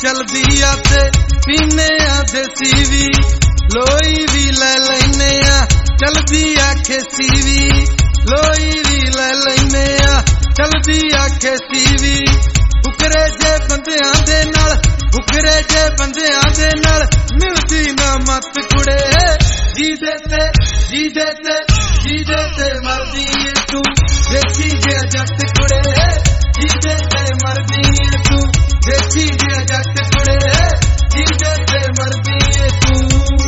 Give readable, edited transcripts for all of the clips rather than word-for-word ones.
चलदी आ ते पीने आ देसी वी लोई भी ले लैने आ चलदी आ खेसी वी लोई भी ले लैने आ चलदी आ खेसी वी फुकरे जे बंदियां दे नाल फुकरे जे बंदियां दे नाल मिलदी ना मत कुड़े जी देते मरदी है तू देखी जे जट कुड़े जी देते मरदी है तू देखी जे जट कुड़े जी देते मरदी है तू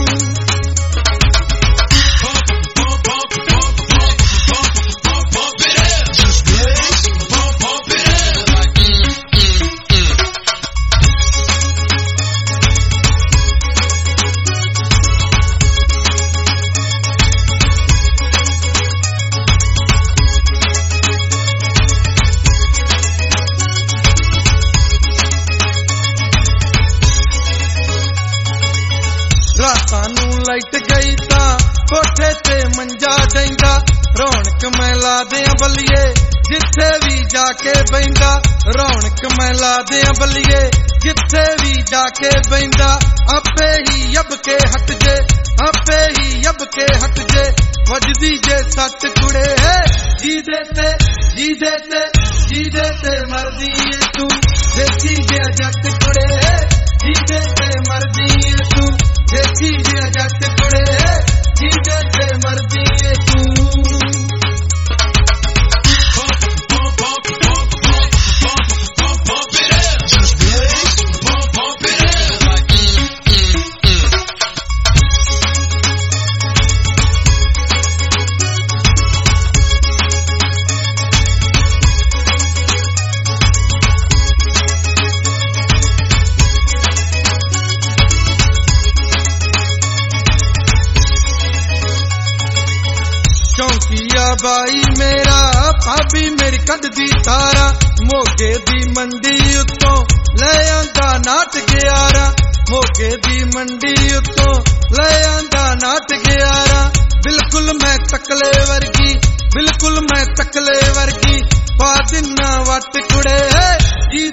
रातां लाइट गई तां कोठे ते मंजा डेंदा रौनक मैं ला दियां बल्लिए जिथे भी जाके बैंदा रौनक मैं ला दियां बल्लिए जिथे भी जाके बैंदा आपे ही अब के हट जे आपे ही अब के हट जे वजदी जे सट कुड़े जी देते मरदी है तू देखी जे जट कुड़े जी देते मरदी है तू देखी जे जट कुड़े जी देते मरदी है तू चौंकिया बाई मेरा भाभी मेरी कददी तारा मोगे दी मंडी उत्तों ले आंदा नाट ग्यारा मोगे दी मंडी उत्तों ले आंदा नाट ग्यारा बिल्कुल मैं तकले वर्गी पा दिना वट कुड़े जी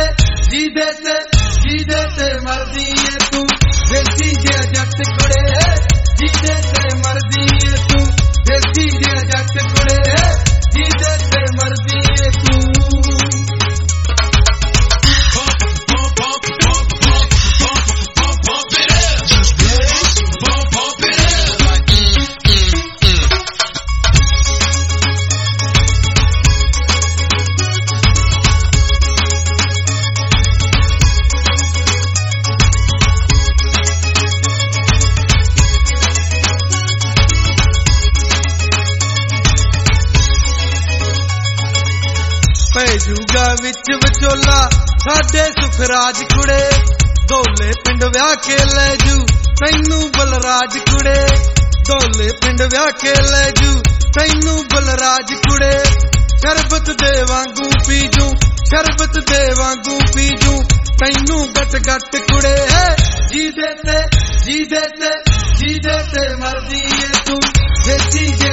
देते मरदी है तू देखी जे जट कुड़े जी देते मरदी है तू देखी जे जट कुड़े जी देते मरदी है तू पैजूगा विच विचोला साडे सुखराज कुड़े दोले पिंड व्याह के ले जू तैनू बलराज कुड़े दोले पिंड व्याह के ले जू तैनू बलराज कुड़े शरबत दे वांगू पीजू तैनू गट गट कुड़े जी देते मरदी है तू देखी जे